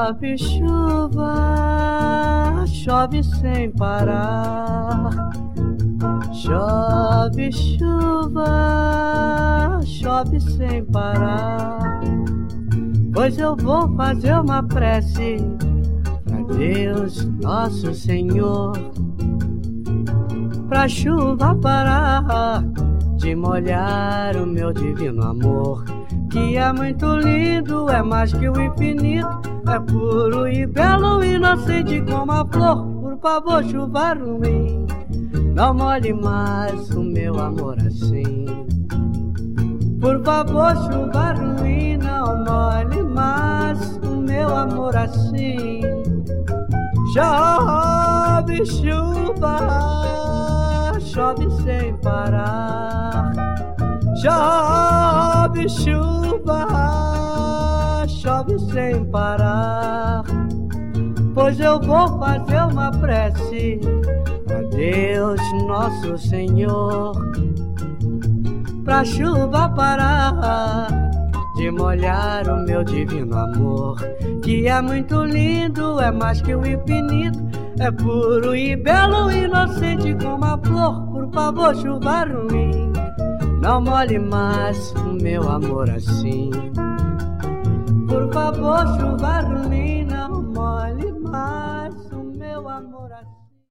Chove chuva, chove sem parar. Chove chuva, chove sem parar. Pois eu vou fazer uma prece pra Deus Nosso Senhor, pra chuva parar de molhar o meu divino amor, que é muito lindo, é mais que o infinito, é puro e belo, inocente como a flor. Por favor, chuva ruim, não molhe mais o meu amor assim. Por favor, chuva ruim, não molhe mais o meu amor assim. Chove chuva, chove sem parar. Chove chuva, chove sem parar. Pois eu vou fazer uma prece a Deus Nosso Senhor, pra chuva parar de molhar o meu divino amor, que é muito lindo, é mais que o infinito, é puro e belo, inocente como a flor. Por favor, chuva ruim, não molhe mais o meu amor assim. Por favor, chuva ruim, não molhe mais